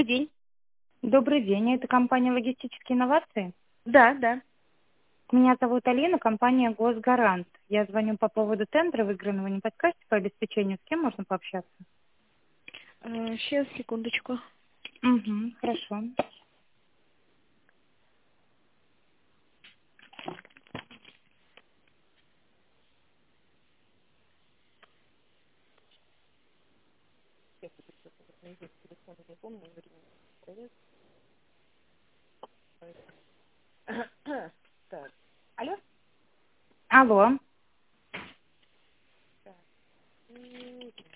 День. Добрый день, это компания «Логистические инновации». Да, да. Меня зовут Алина, компания «Госгарант». Я звоню по поводу тендера, выигранного. Не подскажете по обеспечению, с кем можно пообщаться? Сейчас, секундочку. Угу, хорошо. Так. Алло? Алло.